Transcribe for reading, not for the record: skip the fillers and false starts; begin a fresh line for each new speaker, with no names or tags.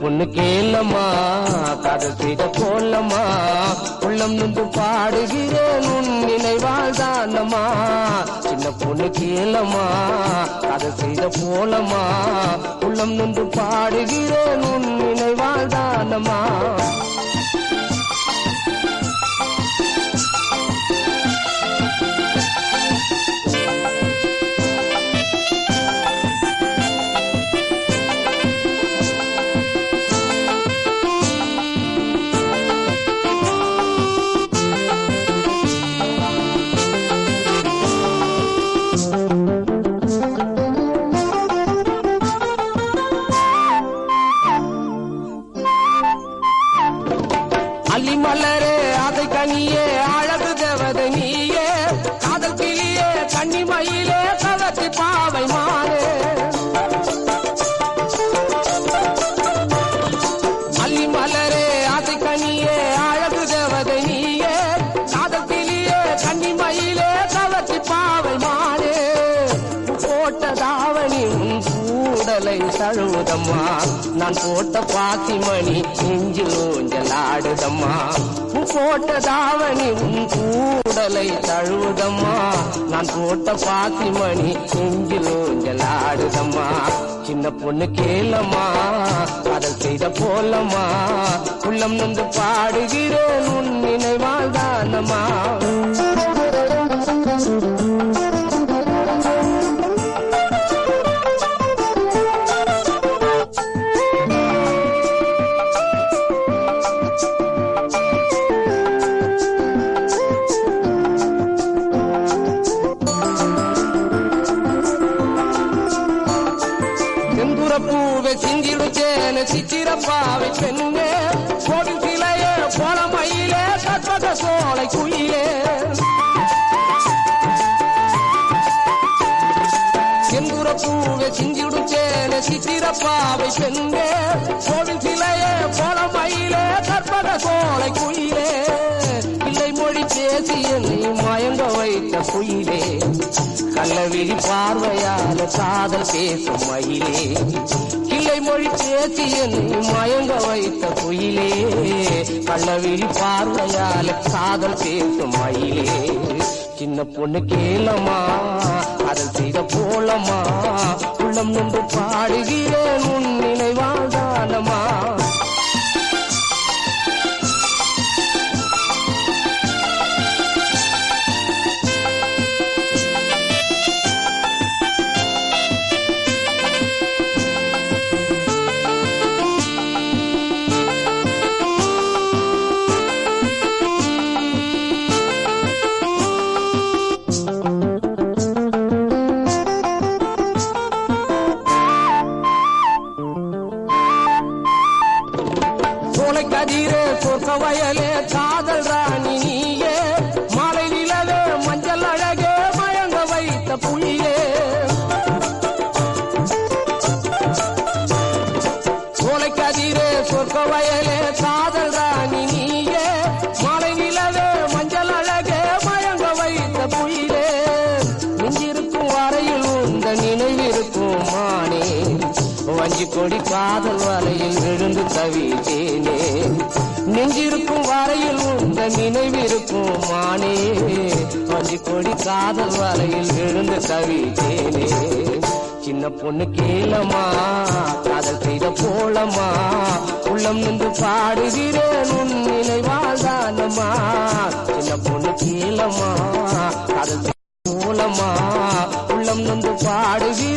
பொண்ணு கேளம்மா காதல் செய்த போலம்மா உள்ளம் நொந்து பாடுகிறேன் உன் நினைவால் தானம்மா சின்ன பொண்ணு கேளம்மா காதல் செய்த போலம்மா உள்ளம் நொந்து பாடுகிறேன் உன் நினைவால் தானம்மா மலரே அதை கனியே அழகு தேவதை நீயே காதல் கிளியே கன்னிமயிலே கவர்ச்சி பாவை மாறே அள்ளி மலரே அதை கனியே அழகு தேவதை நீயே காதல் கிளியே கன்னிமயிலே கவர்ச்சி பாவை மாறே போட்ட தாவணி உன் கூடலை தழுவுதம்மா நான் போட்ட பாத்திமணி நெஞ்சில் ஊஞ்சலாடுதம்மா போட்ட தாவணி உன் கூடலை தழுவுதம்மா நான் போட்ட பாத்திமணி நெஞ்சில் ஊஞ்சலாடுதம்மா சின்ன பொண்ணு கேளம்மா காதல் செய்த போலம்மா உள்ளம் நொந்து பாடுகிறேன் உன் நினைவால் தானம்மா பூவே சிந்திடுச்சேன சித்திரப்பாவை பெண்ணே கோவில் சிலையே கோலமயிலே கற்பக சோலை குயிலே செந்தூர பூவே சிந்திடுச்சேன சித்திரப்பாவை பெண்ணே கோவில் சிலையே கோலமயிலே கற்பக சோலை குயிலே பிள்ளை மொழி பேசி என்னை மயங்க வைத்த குயிலே கள்ளவிழி பார்வையால காதல் பேசும் மயிலே கிளை மொழி பேசி என்னை மயங்க வைத்த குயிலே கள்ளவிழி பார்வையால காதல் பேசும் மயிலே சின்ன பொண்ணு கேளம்மா காதல் செய்த போலம்மா உள்ளம் நொந்து பாடுகிறேன் உன் நினைவால் தானம்மா கதிரே சொர்க்க வயலே காதல் ராணி நீயே மாலை நிலவே மஞ்சள் அழகே மயங்க வைத்த புலியே சோலை கதிரே சொர்க்க வயலே காதல் ராணி நீயே மாலை நிலவே மஞ்சள் அழகே மயங்க வைத்த புலியே நெஞ்சிருக்கும் வரையில் உந்த நினைவிருக்கும் மானே வஞ்சி கொடி காதல் வலையில் விழுந்து தவித்தேனே நெஞ்சிருக்கும் வரையில் உந்த நினைவிருக்கும் மானே வஞ்சி கொடி காதல் வலையில் விழுந்து தவித்தேனே சின்ன பொண்ணு கேளம்மா காதல் செய்த போலம்மா உள்ளம் நின்று பாடுகிறேன் உன் நினைவால் தானம்மா சின்ன பொண்ணு கேளம்மா காதல் செய்த போலம்மா உள்ளம் நின்று பாடுகிறேன்